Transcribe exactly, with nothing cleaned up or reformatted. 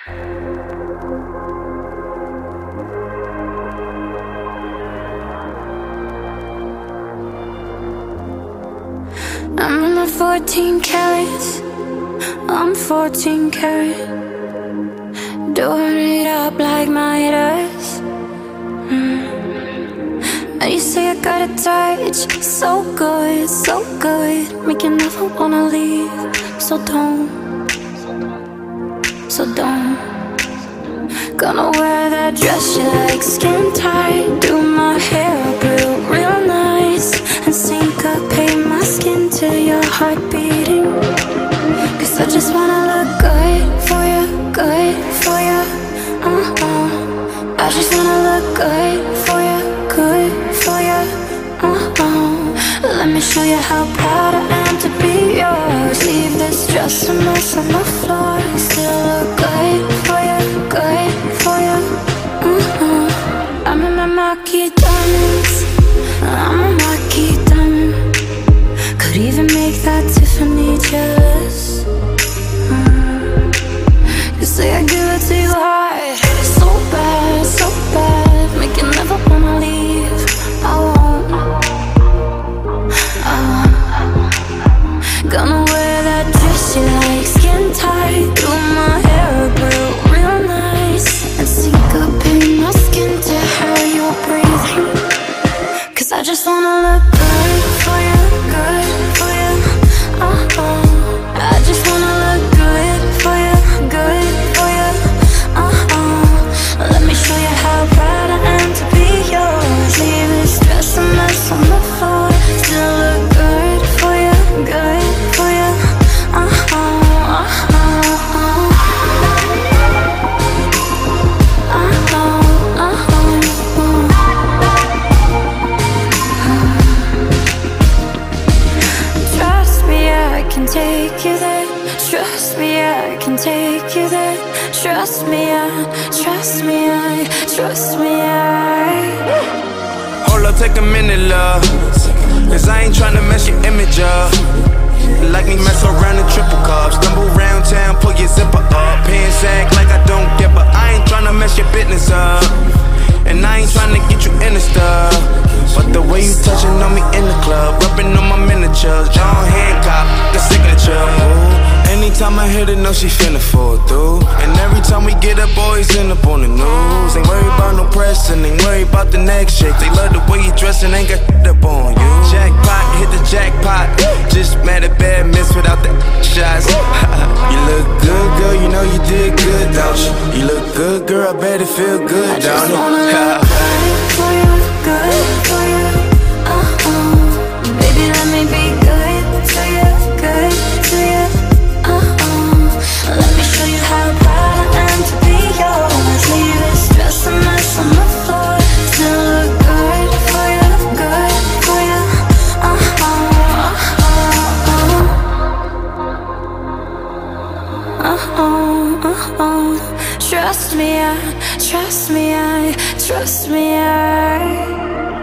I'm in my fourteen carats, I'm fourteen karat, doing it up like Midas. mm. And you say I got a touch, so good, so good, make you never wanna leave. So don't, so don't. Gonna wear that dress you like, skin tight, do my hair up real, real nice, and syncopate my skin to your heart beating. Cause I just wanna look good for you, good for you, uh-uh. I just wanna look good for you, good for you, uh-uh. Let me show you how proud I am to be yours. Leave this dress a mess on the floor, still look good for you, good for you, uh-uh. I'm in my marquee diamonds, I'm a marquee diamond. Could even make that Tiffany jealous. mm. You say I give it to you hard, so bad, so bad, make you never wanna leave. I won't, I won't. Gonna wear that dress you like, skin tight, do my hair up real, real nice, and syncopate my skin to how you're breathing. Cause I just wanna look good for you, good for you, uh-uh. I just wanna look good for you, good for you, uh-uh. Let me show you how proud I am to be yours. Leave this dress a mess on the floor, still look good for you, good for you, uh-uh, uh-uh, uh-uh, uh-uh. Trust me, I can take you there. Trust me, I can take you there. Trust me, I, trust me, I, trust me, I. Hold up, take a minute, love, cause I ain't tryna mess your image up. Like me mess around in triple cups, stumble round town, pull your zipper up, pants act like I don't get, but I ain't tryna mess your business up. And I ain't tryna get you in the stuff, but the way you touching on me in the club, rubbing on my miniatures, John Hancock, the signature. Ooh. Anytime I hit her, know she finna fall through. And every time we get up, boys end up on the news. Ain't worried about no press and ain't worried about the next shake. They love the way you dressing, ain't got shit up on you. Jackpot, hit the jackpot, just mad at bad miss without the shots. You look good, girl, you know you did good, don't you? You look good, girl, I bet it feel good, I don't just it? wanna look good for you, good for you, uh-uh. Baby, let me be good to you, good to you, uh-uh. Let me show you how proud I am to be yours. Leave this dress a mess on the floor, still look good for you, good for you, uh-uh, uh-uh, uh-uh, uh-uh. Trust me, I, trust me, I, trust me, I.